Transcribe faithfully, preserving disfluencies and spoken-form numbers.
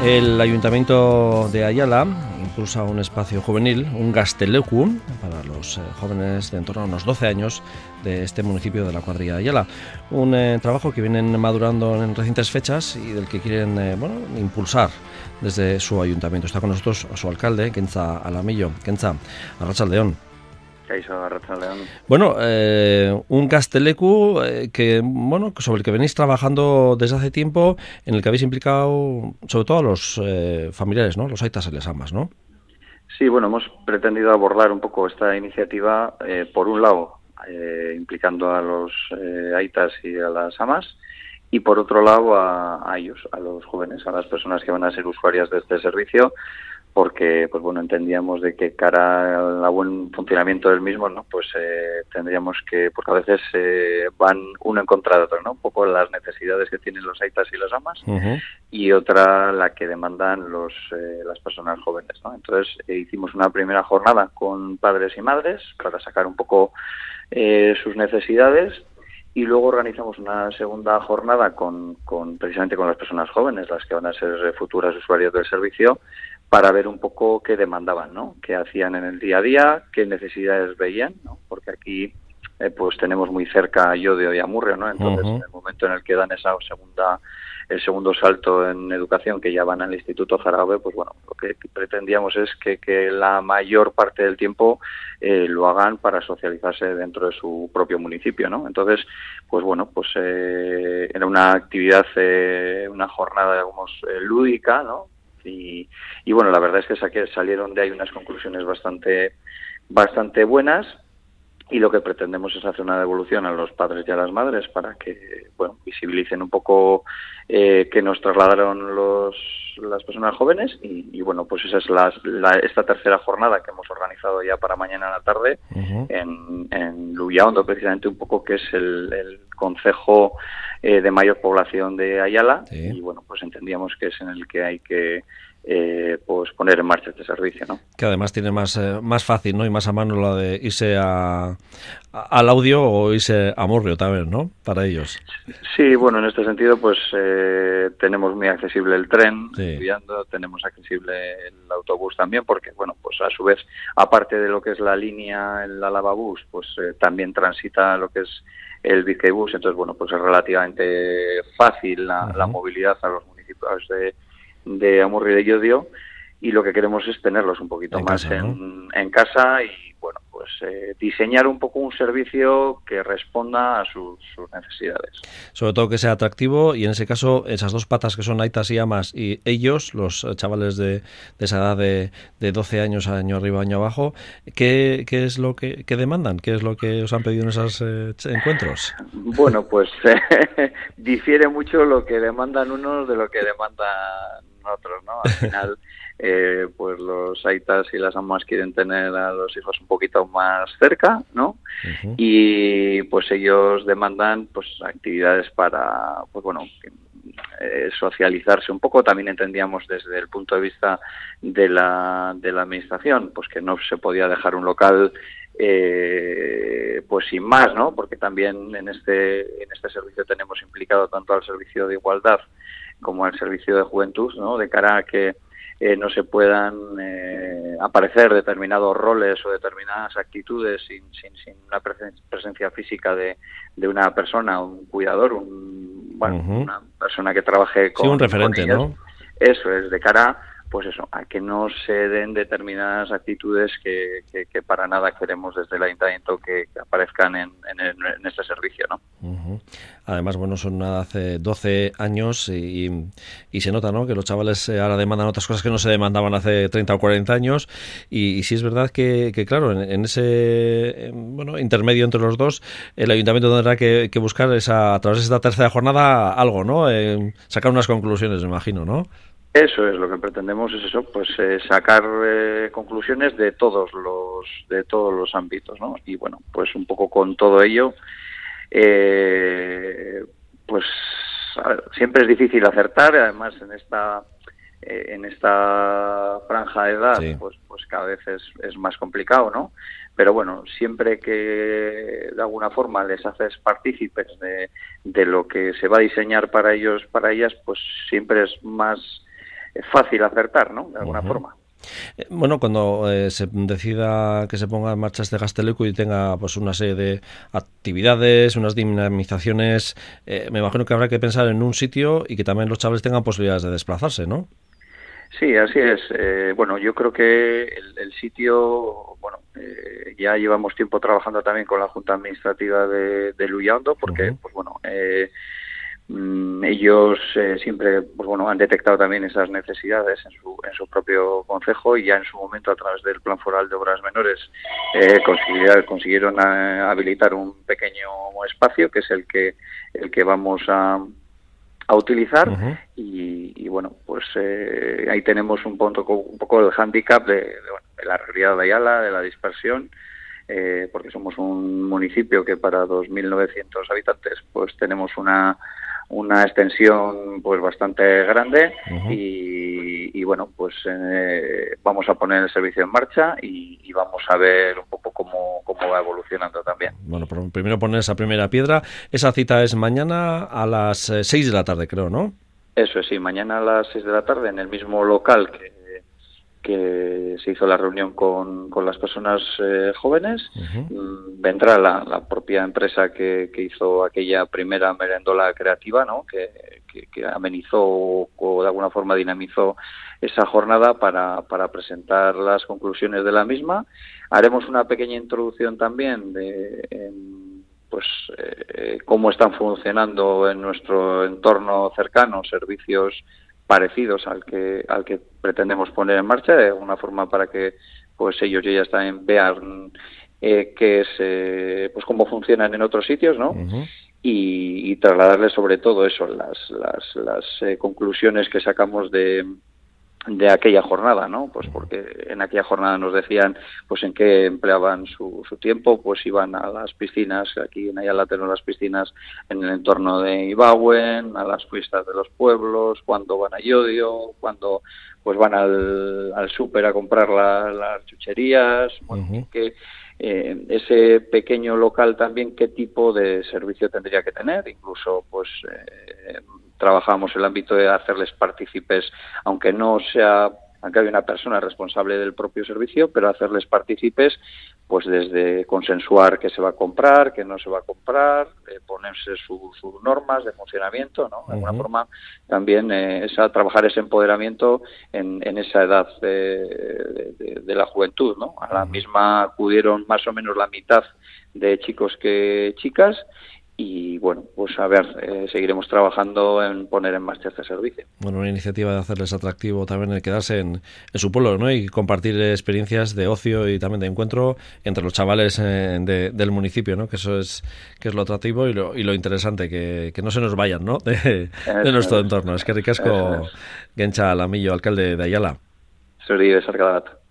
El Ayuntamiento de Ayala impulsa un espacio juvenil, un Gazteleku, para los eh, jóvenes de en torno a unos doce años de este municipio de la cuadrilla de Ayala. Un eh, trabajo que vienen madurando en recientes fechas y del que quieren eh, bueno, impulsar desde su ayuntamiento. Está con nosotros su alcalde, Kentza Alamillo. Kentza, arratsaldeon. Bueno, eh, un Gazteleku eh, que, bueno, sobre el que venís trabajando desde hace tiempo, en el que habéis implicado sobre todo a los eh, familiares, ¿no? Los aitas y las amas, ¿no? Sí, bueno, hemos pretendido abordar un poco esta iniciativa, eh, por un lado, eh, implicando a los eh, aitas y a las amas, y por otro lado a, a ellos, a los jóvenes, a las personas que van a ser usuarias de este servicio, porque pues bueno, entendíamos de que cara al buen funcionamiento del mismo, ¿no? Pues eh, tendríamos que, porque a veces eh, van uno en contra de otro, ¿no? Un poco las necesidades que tienen los aitas y las amas, uh-huh. y otra la que demandan los eh, las personas jóvenes, ¿no? Entonces eh, hicimos una primera jornada con padres y madres para sacar un poco eh, sus necesidades. Y luego organizamos una segunda jornada con, con precisamente con las personas jóvenes, las que van a ser futuras usuarias del servicio, para ver un poco qué demandaban, ¿no? Qué hacían en el día a día, qué necesidades veían, ¿no? Porque aquí eh, pues tenemos muy cerca a Llodio y a Amurrio, ¿no? Entonces, uh-huh. en el momento en el que dan esa segunda el segundo salto en educación, que ya van al Instituto Zaragoza, pues bueno, lo que pretendíamos es que, que la mayor parte del tiempo eh, lo hagan para socializarse dentro de su propio municipio, ¿no? Entonces, pues bueno, pues eh, era una actividad, eh, una jornada, digamos, eh, lúdica, ¿no? Y, y bueno, la verdad es que saqué, salieron de ahí unas conclusiones bastante, bastante buenas. Y lo que pretendemos es hacer una devolución a los padres y a las madres para que, bueno, visibilicen un poco eh, que nos trasladaron los las personas jóvenes y, y bueno, pues esa es la, la, esta tercera jornada que hemos organizado ya para mañana a la tarde, uh-huh. en, en Lubiaondo, precisamente un poco, que es el, el concejo eh, de mayor población de Ayala, sí. Y bueno, pues entendíamos que es en el que hay que Eh, pues poner en marcha este servicio, ¿no? Que además tiene más eh, más fácil, ¿no? Y más a mano la de irse a, a al audio o irse a Amurrio también, ¿no? Para ellos. Sí, bueno, en este sentido pues eh, tenemos muy accesible el tren, sí. Estudiando, tenemos accesible el autobús también, porque bueno, pues a su vez, aparte de lo que es la línea, el Alavabús, pues eh, también transita lo que es el Bizkaibus, entonces bueno, pues es relativamente fácil la, uh-huh. la movilidad a los municipios de de Amurrio y de Llodio, y lo que queremos es tenerlos un poquito en más casa, en, ¿no? en casa y bueno, pues eh, diseñar un poco un servicio que responda a sus, sus necesidades. Sobre todo que sea atractivo, y en ese caso esas dos patas que son aitas y amas y ellos, los chavales de, de esa edad de, de doce años, año arriba, año abajo, ¿qué, qué es lo que, que demandan? ¿Qué es lo que os han pedido en esos eh, encuentros? Bueno, pues eh, difiere mucho lo que demandan unos de lo que demandan otros, ¿no? Al final, eh, pues los aitas y las amas quieren tener a los hijos un poquito más cerca, ¿no? Uh-huh. Y pues ellos demandan pues actividades para, pues bueno, eh, socializarse un poco. También entendíamos desde el punto de vista de la de la administración, pues que no se podía dejar un local eh, pues sin más, ¿no? Porque también en este en este servicio tenemos implicado tanto al servicio de igualdad como al servicio de juventud, ¿no? De cara a que eh, no se puedan eh, aparecer determinados roles o determinadas actitudes sin, sin, sin una presencia física de, de una persona, un cuidador, un, bueno, uh-huh. una persona que trabaje con, sí, un referente, con ellas. ¿no? Eso es, de cara, pues eso, a que no se den determinadas actitudes que, que, que para nada queremos desde el ayuntamiento que, que aparezcan en, en, en este servicio, ¿no? Uh-huh. Además, bueno, son hace doce años y, y se nota, ¿no?, que los chavales ahora demandan otras cosas que no se demandaban hace treinta o cuarenta años, y, y sí es verdad que, que claro, en, en ese en, bueno intermedio entre los dos, el ayuntamiento tendrá que, que buscar esa, a través de esta tercera jornada algo, ¿no? Eh, sacar unas conclusiones, me imagino, ¿no? Eso es, lo que pretendemos es eso, pues eh, sacar eh, conclusiones de todos los de todos los ámbitos, ¿no? Y bueno, pues un poco con todo ello, eh, pues a ver, siempre es difícil acertar, además en esta eh, en esta franja de edad, sí. pues pues cada vez es, es más complicado, ¿no? Pero bueno, siempre que de alguna forma les haces partícipes de, de lo que se va a diseñar para ellos, para ellas, pues siempre es más fácil acertar, ¿no? De alguna uh-huh. forma. Bueno, cuando eh, se decida que se ponga en marcha este Gazteleku y tenga pues una serie de actividades, unas dinamizaciones, eh, me imagino que habrá que pensar en un sitio y que también los chavales tengan posibilidades de desplazarse, ¿no? Sí, así es. Eh, bueno, yo creo que el, el sitio, bueno, eh, ya llevamos tiempo trabajando también con la Junta Administrativa de, de Lullando, porque, uh-huh. pues bueno, eh, ellos eh, siempre pues bueno han detectado también esas necesidades en su en su propio concejo y ya en su momento a través del Plan Foral de Obras Menores eh, consiguieron, consiguieron a, habilitar un pequeño espacio que es el que el que vamos a a utilizar uh-huh. y, y bueno pues eh, ahí tenemos un poco un poco el hándicap de, de, bueno, de la realidad de Ayala, de la dispersión. Eh, porque somos un municipio que para dos mil novecientos habitantes pues tenemos una una extensión pues bastante grande uh-huh. y, y bueno pues eh, vamos a poner el servicio en marcha y, y vamos a ver un poco cómo, cómo va evolucionando también. Bueno, primero poner esa primera piedra. Esa cita es mañana a las seis de la tarde, creo, ¿no? Eso es, sí, mañana a las seis de la tarde en el mismo local que que se hizo la reunión con, con las personas eh, jóvenes. Uh-huh. Vendrá la, la propia empresa que, que hizo aquella primera merendola creativa, ¿no? que, que, que amenizó o, o de alguna forma dinamizó esa jornada para, para presentar las conclusiones de la misma. Haremos una pequeña introducción también de en, pues eh, cómo están funcionando en nuestro entorno cercano servicios parecidos al que al que pretendemos poner en marcha de alguna forma para que pues ellos ya están vean eh, qué es eh, pues cómo funcionan en otros sitios, ¿no? Uh-huh. y, y trasladarles sobre todo eso las las las eh, conclusiones que sacamos de de aquella jornada, ¿no? Pues porque en aquella jornada nos decían pues en qué empleaban su, su tiempo, pues iban a las piscinas, aquí en Ayala tenemos las piscinas en el entorno de Ibauen, a las fiestas de los pueblos, cuando van a Llodio, cuando pues van al, al súper a comprar la, las chucherías, bueno, uh-huh. que eh, ese pequeño local también qué tipo de servicio tendría que tener, incluso pues eh, trabajamos el ámbito de hacerles partícipes, aunque no sea, aunque haya una persona responsable del propio servicio, pero hacerles partícipes, pues desde consensuar qué se va a comprar, qué no se va a comprar, eh, ponerse su, sus normas de funcionamiento, ¿no? De alguna uh-huh. forma también eh, esa, trabajar ese empoderamiento en, en esa edad de, de, de la juventud, ¿no? A la uh-huh. misma acudieron más o menos la mitad de chicos que chicas. Y bueno, pues a ver, eh, seguiremos trabajando en poner en marcha este servicio. Bueno, una iniciativa de hacerles atractivo también el quedarse en, en su pueblo, ¿no? Y compartir experiencias de ocio y también de encuentro entre los chavales eh, de, del municipio, ¿no? Que eso es que es lo atractivo y lo, y lo interesante, que, que no se nos vayan, ¿no? De, de nuestro es, entorno. Es que ricasco, Gencha Lamillo, alcalde de Ayala. Zuri, besarkada bat.